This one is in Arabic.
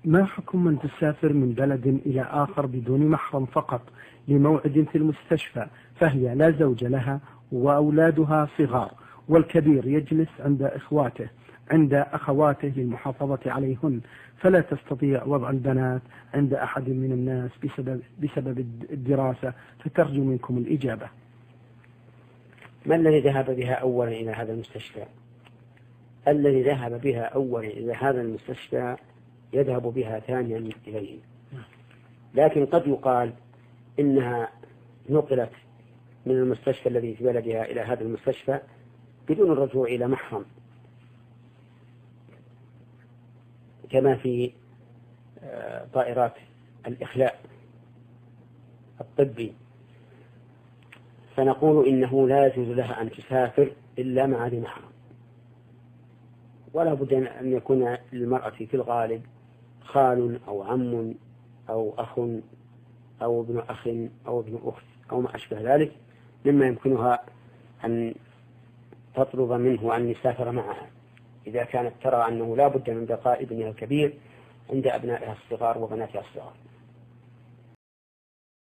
ما حكم من تسافر من بلد إلى آخر بدون محرم فقط لموعد في المستشفى، فهي لا زوج لها وأولادها صغار، والكبير يجلس عند أخواته للمحافظة عليهن، فلا تستطيع وضع البنات عند أحد من الناس بسبب الدراسة، فترجو منكم الإجابة. ما الذي ذهب بها أولا إلى هذا المستشفى؟ الذي ذهب بها أولا إلى هذا المستشفى يذهب بها ثانيا إليه، لكن قد يقال إنها نقلت من المستشفى الذي في بلدها إلى هذا المستشفى بدون الرجوع إلى محرم، كما في طائرات الإخلاء الطبي، فنقول إنه لا يجوز لها أن تسافر إلا مع ذي محرم، ولا بد أن يكون للمرأة في الغالب خال أو عم أو أخ أو ابن أخ أو ابن أخت أو ما أشبه ذلك مما يمكنها أن تطلب منه أن يسافر معها إذا كانت ترى أنه لا بد من بقاء ابنها الكبير عند أبنائها الصغار وبناتها الصغار.